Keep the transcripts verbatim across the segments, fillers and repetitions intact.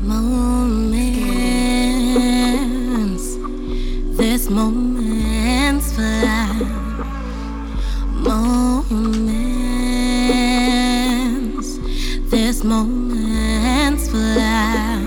Moments, this moments fly. Moments, this moments fly.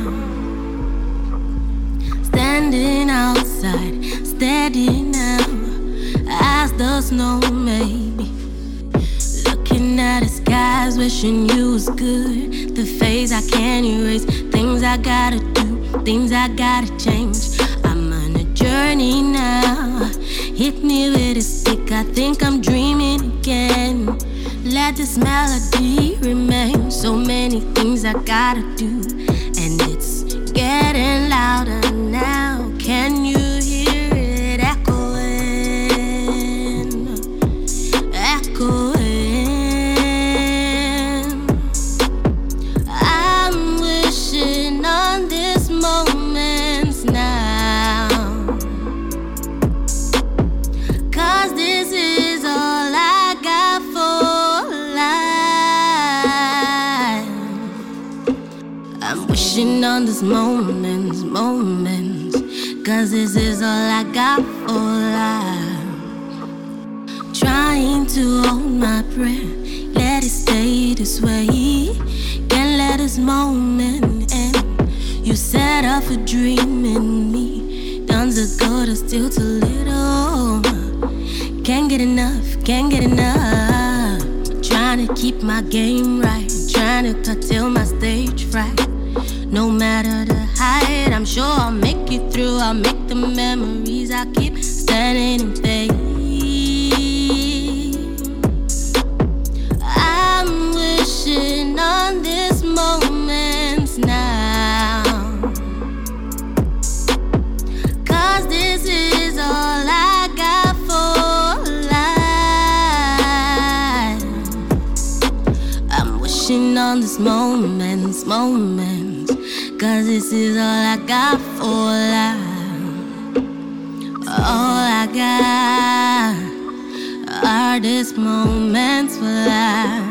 Standing outside, steady now, as the snow may be. Looking at the skies, wishing you was good. The phase I can't erase, things I gotta do, things I gotta change. I'm on a journey now. Hit me with a stick, I think I'm dreaming again. Let this melody remain. So many things I gotta do, and it's getting louder now. Can you hear it echoing? Echoing. I'm wishing on this moments now, 'cause this is all I got for life. I'm wishing on this moments, moments, 'cause this is all I got for life. Trying to hold my breath, let it stay this way. Can't let this moment end. You set off a dream in me. Tons of good are still too little. Can't get enough, can't get enough. Trying to keep my game right, trying to curtail my stage fright. No matter the height, I'm sure I'll make it through. I'll make the memories I keep standing in faith. I'm wishing on this moments now, 'cause this is all I got for life. I'm wishing on this moments, moments, 'cause this is all I got for life. All I got are these moments for life.